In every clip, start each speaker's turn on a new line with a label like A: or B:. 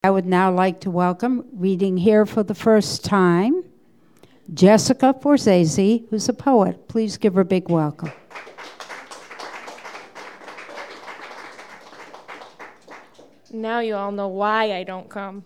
A: I would now like to welcome, reading here for the first time, Jessica Forzese, who's a poet. Please give her a big welcome.
B: Now you all know why I don't come.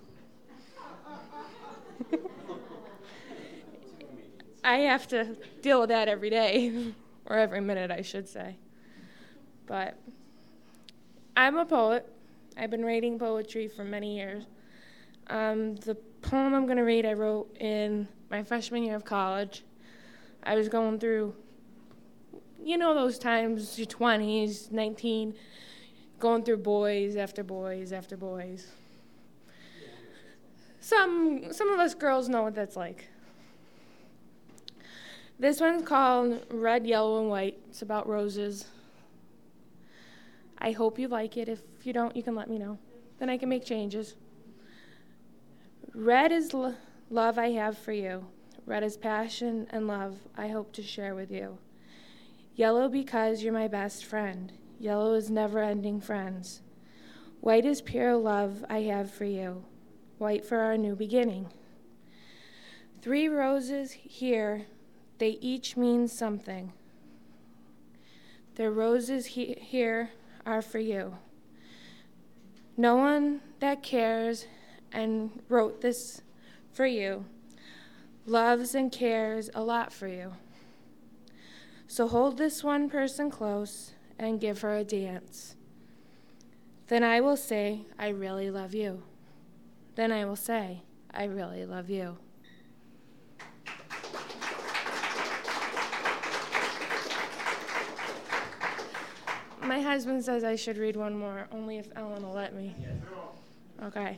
B: I have to deal with that every day, or every minute, I should say. But I'm a poet. I've been writing poetry for many years. The poem I'm going to read I wrote in my freshman year of college. I was going through, those times, your 20s, 19, going through boys after boys after boys. Some of us girls know what that's like. This one's called Red, Yellow, and White. It's about roses. I hope you like it. If you don't, you can let me know. Then I can make changes. Red is love I have for you. Red is passion and love I hope to share with you. Yellow because you're my best friend. Yellow is never-ending friends. White is pure love I have for you. White for our new beginning. 3 roses here, they each mean something. The roses here are for you. No one that cares and wrote this for you loves and cares a lot for you. So hold this one person close and give her a dance. Then I will say, I really love you. Then I will say, I really love you. My husband says I should read one more, only if Ellen will let me. Okay.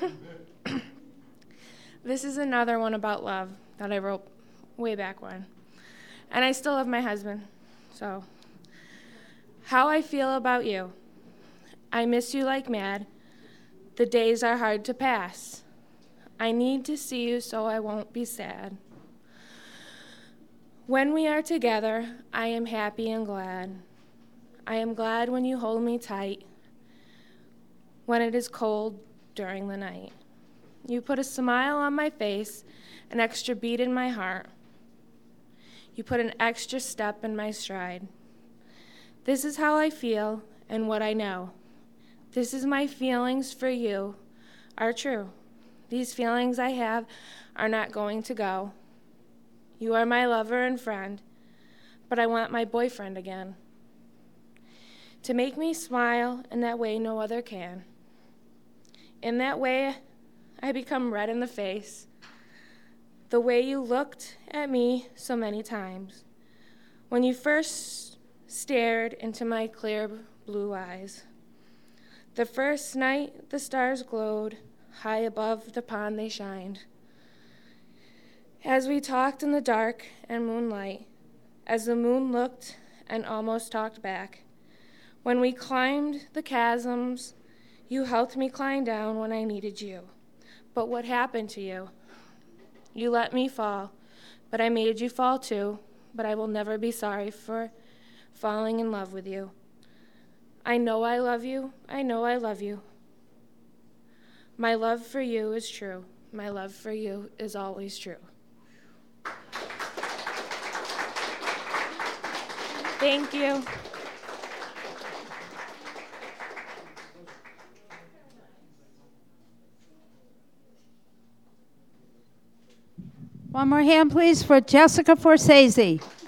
B: This is another one about love that I wrote way back when. And I still love my husband, so. How I feel about you. I miss you like mad. The days are hard to pass. I need to see you so I won't be sad. When we are together, I am happy and glad. I am glad when you hold me tight, when it is cold during the night. You put a smile on my face, an extra beat in my heart. You put an extra step in my stride. This is how I feel and what I know. This is my feelings for you are true. These feelings I have are not going to go. You are my lover and friend, but I want my boyfriend again. To make me smile in that way no other can. In that way, I become red in the face. The way you looked at me so many times. When you first stared into my clear blue eyes. The first night the stars glowed, high above the pond they shined. As we talked in the dark and moonlight, as the moon looked and almost talked back. When we climbed the chasms, you helped me climb down when I needed you. But what happened to you? You let me fall, but I made you fall too, but I will never be sorry for falling in love with you. I know I love you. I know I love you. My love for you is true. My love for you is always true. Thank you.
A: One more hand, please, for Jessica Forzese.